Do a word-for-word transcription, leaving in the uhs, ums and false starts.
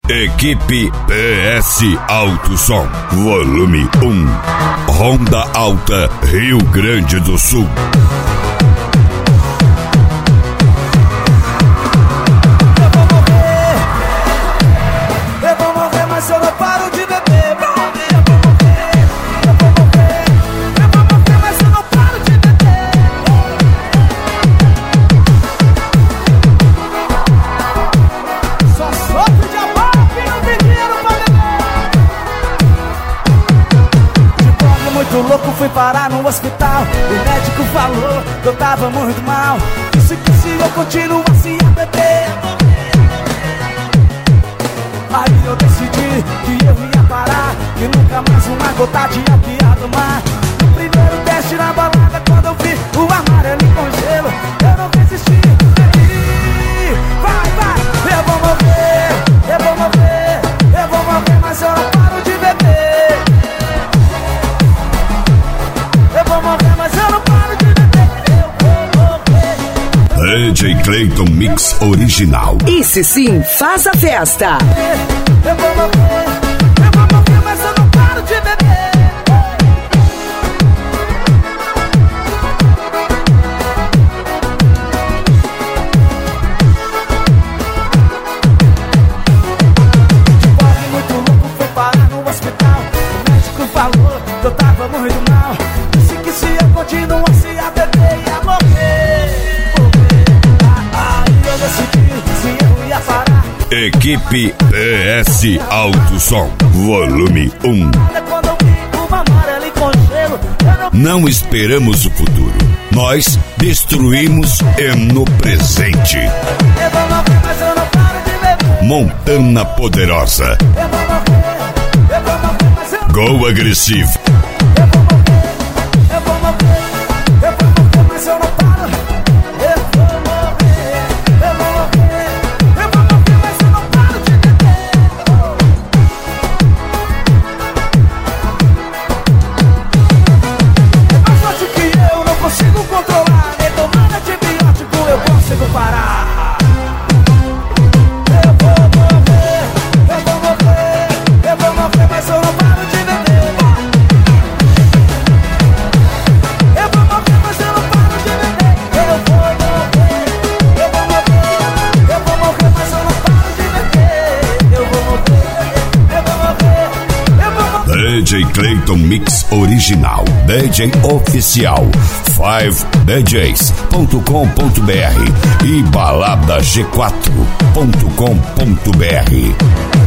Equipe P S Alto Som, volume um, Ronda Alta, Rio Grande do Sul. Eu vou morrer, mas eu não paro de beber. Louco, fui parar no hospital. O médico falou que eu tava muito mal. Disse que se eu continuasse a beber, aí eu decidi que eu ia parar, que nunca mais uma gota de álcool ia tomar. No primeiro teste na balada, quando eu vi o amarelo com gelo, eu não resisti. Vai, vai, eu vou morrer, eu vou morrer, eu vou morrer, mas eu não paro de beber. Eu vou morrer, mas eu não paro de beber. Eu vou morrer. D J Clayton Mix Original. Esse sim faz a festa. Eu vou morrer, eu vou morrer, mas eu não paro de beber. De pobre muito louco, fui parar no hospital. O médico falou que eu tava muito mal. Se eu continuasse a beber, ia morrer. Aí eu decidi se eu ia parar. Equipe P S Alto Som, volume um. Quando eu vi uma amarela e com gelo, eu não... Não esperamos o futuro, nós destruímos é no presente. Eu vou morrer, mas eu não paro de beber. Montana Poderosa. Eu vou morrer, eu vou morrer, mas eu não... Go Agressivo. Eu vou morrer, eu vou morrer, eu vou morrer, mas eu não paro. Eu vou morrer, eu vou morrer, eu vou morrer, mas eu não paro de beber. É mais forte que eu, não consigo controlar. Nem tomando antibiótico eu consigo parar. Eu vou morrer, eu vou morrer, eu vou morrer, mas eu não paro de beber. D J Clayton Mix Original, D J Oficial, cinco d js ponto com ponto b r e balada g quatro ponto com ponto b r.